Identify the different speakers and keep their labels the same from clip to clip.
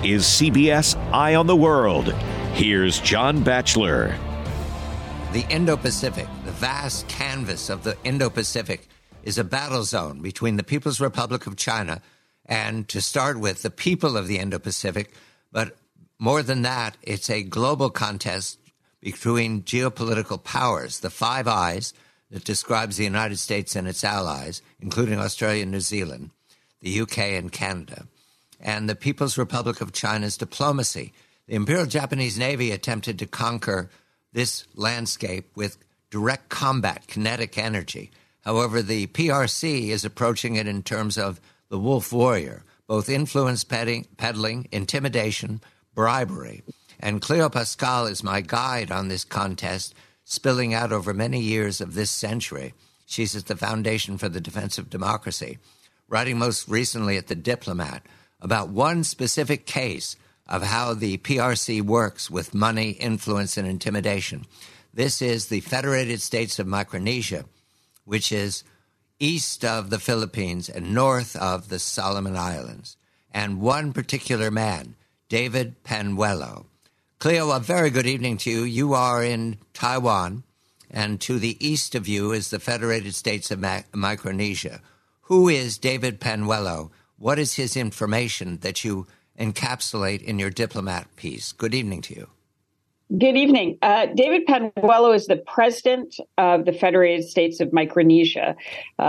Speaker 1: is CBS Eye on the World. Here's John Batchelor.
Speaker 2: The Indo-Pacific, the vast canvas of the Indo-Pacific, is a battle zone between the People's Republic of China and, to start with, the people of the Indo-Pacific. But more than that, it's a global contest between geopolitical powers, the Five Eyes that describes the United States and its allies, including Australia and New Zealand, the UK and Canada, and the People's Republic of China's diplomacy. The Imperial Japanese Navy attempted to conquer this landscape with direct combat, kinetic energy. However, the PRC is approaching it in terms of the wolf warrior, both influence peddling, intimidation, bribery. And Cleo Pascal is my guide on this contest, spilling out over many years of this century. She's at the Foundation for the Defense of Democracy, writing most recently at The Diplomat about one specific case of how the PRC works with money, influence, and intimidation. This is the Federated States of Micronesia, which is east of the Philippines and north of the Solomon Islands. And one particular man, David Panuelo. Cleo, a very good evening to you. You are in Taiwan, and to the east of you is the Federated States of Micronesia. Who is David Panuelo? What is his information that you encapsulate in your Diplomat piece? Good evening to you.
Speaker 3: Good evening. David Panuelo is the president of the Federated States of Micronesia.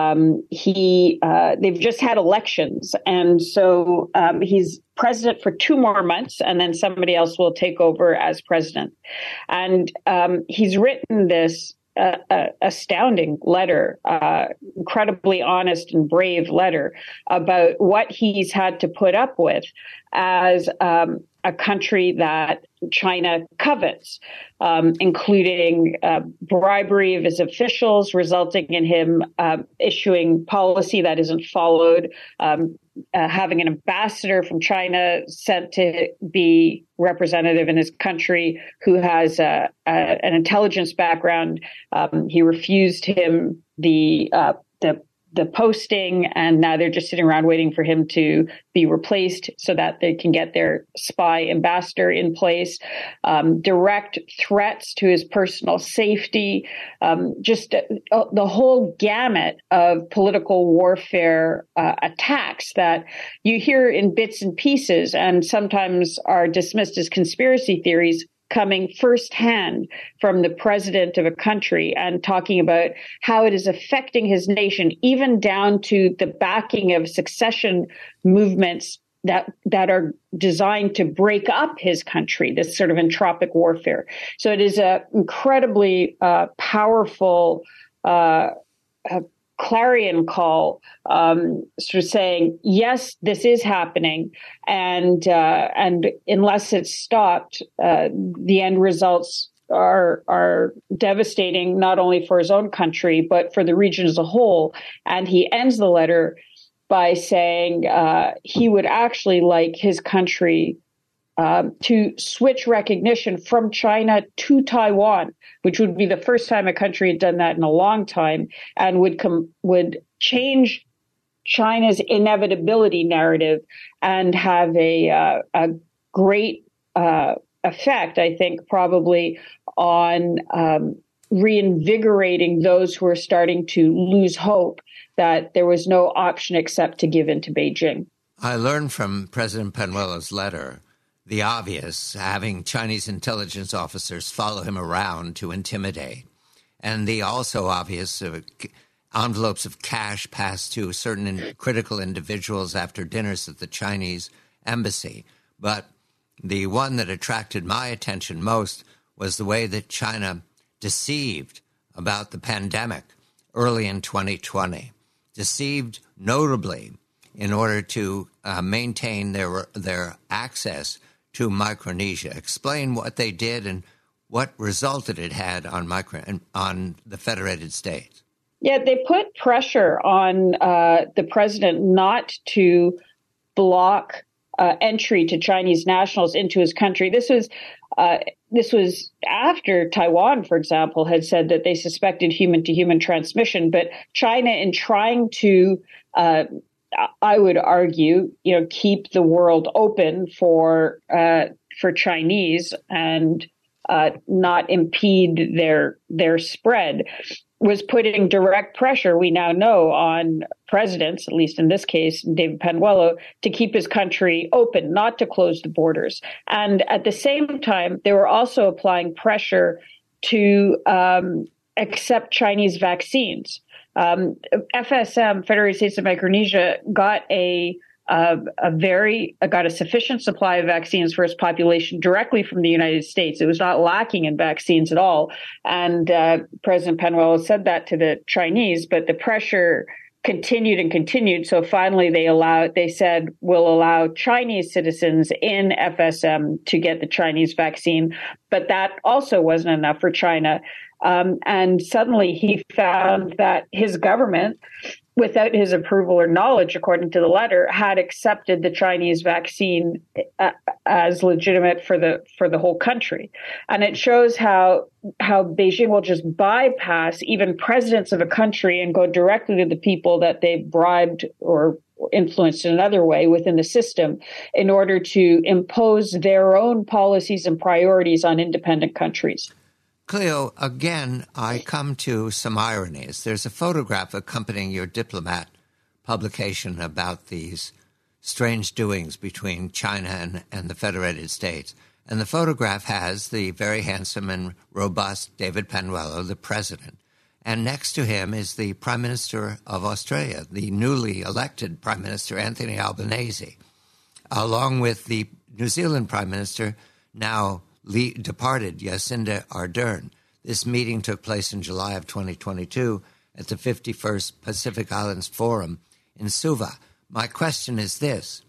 Speaker 3: They've just had elections, and so he's president for 2 more months, and then somebody else will take over as president. And he's written this astounding letter, incredibly honest and brave letter about what he's had to put up with as a country that China covets, including bribery of his officials, resulting in him issuing policy that isn't followed, having an ambassador from China sent to be representative in his country who has an intelligence background. He refused him the posting, and now they're just sitting around waiting for him to be replaced so that they can get their spy ambassador in place. Direct threats to his personal safety, just the whole gamut of political warfare attacks that you hear in bits and pieces and sometimes are dismissed as conspiracy theories, coming firsthand from the president of a country and talking about how it is affecting his nation, even down to the backing of succession movements that are designed to break up his country, this sort of entropic warfare. So it is an incredibly powerful clarion call, sort of saying, yes, this is happening. And unless it's stopped, the end results are devastating, not only for his own country, but for the region as a whole. And he ends the letter by saying he would actually like his country to switch recognition from China to Taiwan, which would be the first time a country had done that in a long time, and would change China's inevitability narrative and have a great effect, I think, probably on reinvigorating those who are starting to lose hope that there was no option except to give in to Beijing.
Speaker 2: I learned from President Panuelo's letter the obvious, having Chinese intelligence officers follow him around to intimidate, and the also obvious envelopes of cash passed to certain critical individuals after dinners at the Chinese embassy. But the one that attracted my attention most was the way that China deceived about the pandemic early in 2020, deceived notably in order to maintain their access to Micronesia. Explain what they did and what result it had on the Federated States.
Speaker 3: Yeah, they put pressure on the president not to block entry to Chinese nationals into his country. This was after Taiwan, for example, had said that they suspected human-to-human transmission. But China, in trying to I would argue, keep the world open for Chinese and not impede their spread, was putting direct pressure, we now know, on presidents, at least in this case, David Panuelo, to keep his country open, not to close the borders. And at the same time, they were also applying pressure to accept Chinese vaccines. FSM, Federated States of Micronesia, got a sufficient supply of vaccines for its population directly from the United States. It was not lacking in vaccines at all. And President Panuelo said that to the Chinese, but the pressure continued and continued. So finally they said, we'll allow Chinese citizens in FSM to get the Chinese vaccine. But that also wasn't enough for China. And suddenly he found that his government, without his approval or knowledge, according to the letter, had accepted the Chinese vaccine as legitimate for the whole country. And it shows how Beijing will just bypass even presidents of a country and go directly to the people that they've bribed or influenced in another way within the system in order to impose their own policies and priorities on independent countries.
Speaker 2: Cleo, again, I come to some ironies. There's a photograph accompanying your Diplomat publication about these strange doings between China and the Federated States. And the photograph has the very handsome and robust David Panuelo, the president. And next to him is the Prime Minister of Australia, the newly elected Prime Minister Anthony Albanese, along with the New Zealand Prime Minister, now departed Jacinda Ardern. This meeting took place in July of 2022 at the 51st Pacific Islands Forum in Suva. My question is this.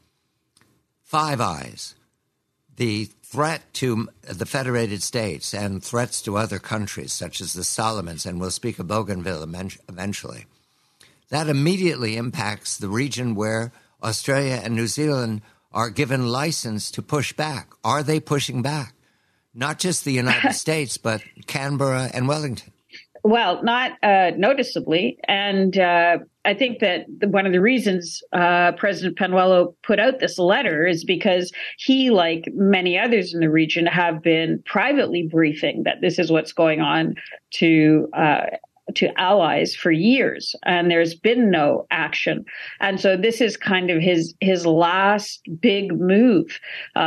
Speaker 2: Five Eyes, the threat to the Federated States and threats to other countries such as the Solomons, and we'll speak of Bougainville eventually, that immediately impacts the region where Australia and New Zealand are given license to push back. Are they pushing back? Not just the United States, but Canberra and Wellington.
Speaker 3: Well, not noticeably. And I think that one of the reasons President Panuelo put out this letter is because he, like many others in the region, have been privately briefing that this is what's going on to allies for years, and there's been no action. And so this is kind of his last big move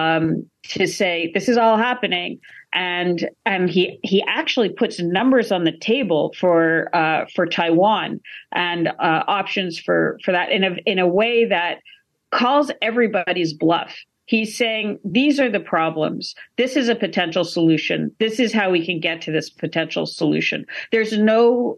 Speaker 3: to say this is all happening. And he actually puts numbers on the table for Taiwan and options for that in a way that calls everybody's bluff. He's saying, these are the problems. This is a potential solution. This is how we can get to this potential solution. There's no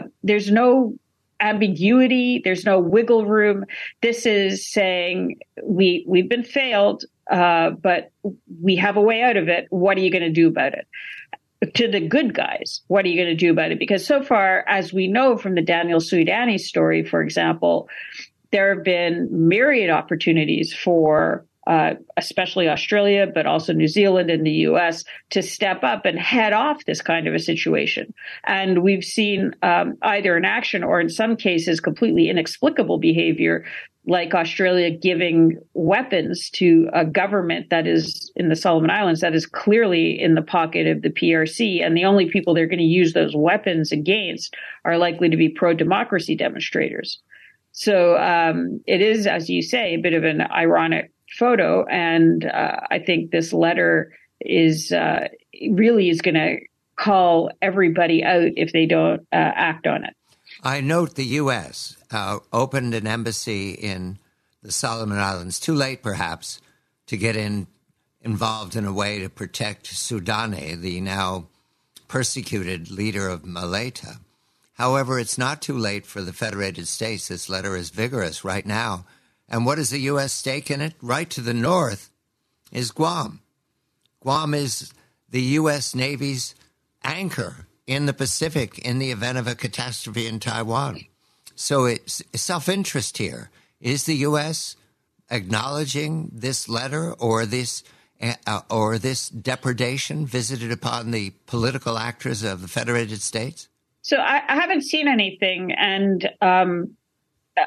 Speaker 3: ambiguity. There's no wiggle room. This is saying we've been failed, but we have a way out of it. What are you going to do about it? To the good guys, what are you going to do about it? Because so far, as we know from the Daniel Suidani story, for example, there have been myriad opportunities for especially Australia, but also New Zealand and the US, to step up and head off this kind of a situation. And we've seen either in action or in some cases completely inexplicable behavior, like Australia giving weapons to a government that is in the Solomon Islands that is clearly in the pocket of the PRC. And the only people they're going to use those weapons against are likely to be pro-democracy demonstrators. So it is, as you say, a bit of an ironic photo, and I think this letter is really going to call everybody out if they don't act on it.
Speaker 2: I note the U.S. Opened an embassy in the Solomon Islands, too late perhaps to get involved in a way to protect Soudani, the now persecuted leader of Malaita. However, it's not too late for the Federated States. This letter is vigorous right now. And what is the U.S. stake in it? Right to the north is Guam. Guam is the U.S. Navy's anchor in the Pacific in the event of a catastrophe in Taiwan. So it's self-interest here. Is the U.S. acknowledging this letter or this depredation visited upon the political actors of the Federated States?
Speaker 3: So I haven't seen anything, and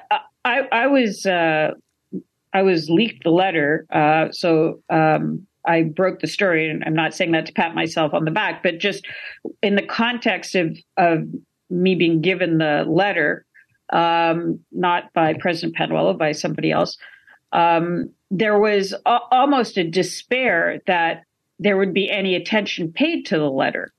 Speaker 3: I was leaked the letter, so I broke the story, and I'm not saying that to pat myself on the back, but just in the context of me being given the letter, not by President Panuelo, by somebody else, there was almost a despair that there would be any attention paid to the letter.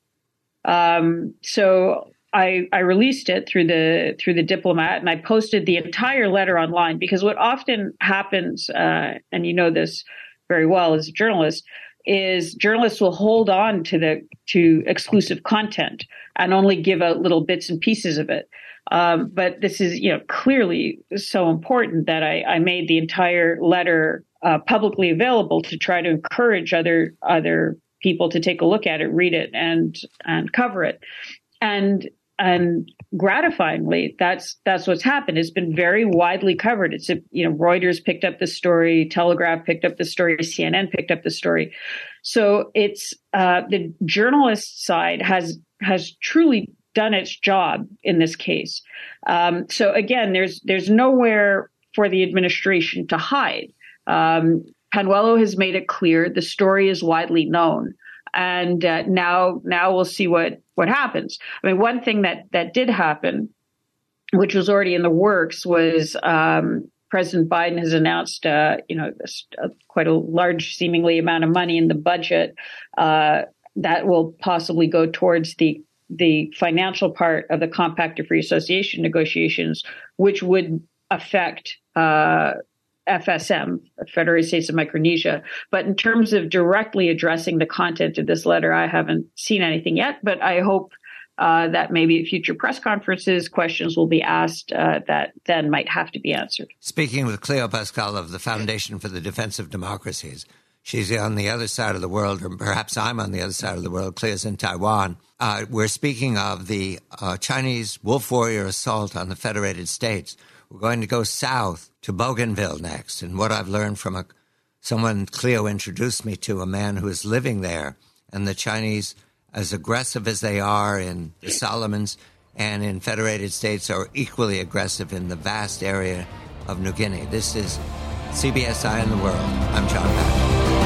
Speaker 3: So I released it through the diplomat, and I posted the entire letter online, because what often happens, and you know this very well as a journalist, is journalists will hold on to exclusive content and only give out little bits and pieces of it. But this is, clearly so important that I made the entire letter publicly available to try to encourage other people to take a look at it, read it, and cover it. And gratifyingly, that's what's happened. It's been very widely covered. It's Reuters picked up the story, Telegraph picked up the story, CNN picked up the story. So it's the journalist side has truly done its job in this case. So again, there's nowhere for the administration to hide. Panuelo has made it clear the story is widely known. And now we'll see what happens. I mean, one thing that did happen, which was already in the works, was President Biden has announced, quite a large, seemingly amount of money in the budget that will possibly go towards the financial part of the Compact of Free Association negotiations, which would affect FSM, Federated States of Micronesia. But in terms of directly addressing the content of this letter, I haven't seen anything yet, but I hope that maybe at future press conferences, questions will be asked that then might have to be answered. Speaking with Cleo Pascal of the Foundation for the Defense of Democracies, she's on the other side of the world, or perhaps I'm on the other side of the world. Cleo's in Taiwan. We're speaking of the Chinese wolf warrior assault on the Federated States. We're going to go south to Bougainville next. And what I've learned from someone Cleo introduced me to, a man who is living there, and the Chinese, as aggressive as they are in the Solomons and in Federated States, are equally aggressive in the vast area of New Guinea. This is CBS Eye on the World. I'm John Patton.